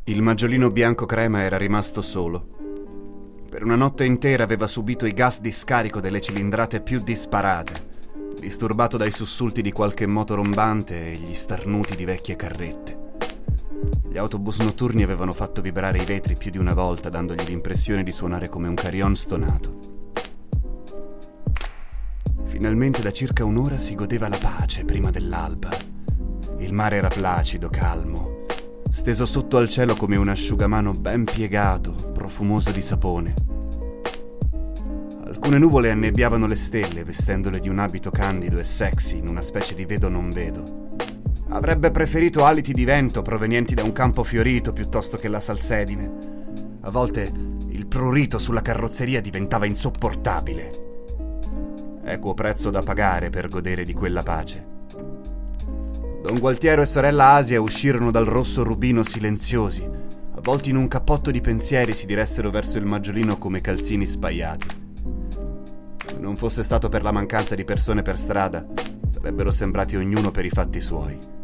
Il maggiolino bianco crema era rimasto solo. Per una notte intera aveva subito i gas di scarico delle cilindrate più disparate, disturbato dai sussulti di qualche moto rombante e gli starnuti di vecchie carrette. Gli autobus notturni avevano fatto vibrare i vetri più di una volta, dandogli l'impressione di suonare come un carillon stonato. Finalmente da circa un'ora si godeva la pace prima dell'alba. Il mare era placido, calmo, steso sotto al cielo come un asciugamano ben piegato, profumoso di sapone. Alcune nuvole annebbiavano le stelle, vestendole di un abito candido e sexy in una specie di vedo non vedo. Avrebbe preferito aliti di vento provenienti da un campo fiorito piuttosto che la salsedine. A volte il prurito sulla carrozzeria diventava insopportabile. Equo prezzo da pagare per godere di quella pace. Don Gualtiero e sorella Asia uscirono dal rosso rubino silenziosi, avvolti in un cappotto di pensieri si diressero verso il maggiolino come calzini spaiati. Se non fosse stato per la mancanza di persone per strada, sarebbero sembrati ognuno per i fatti suoi.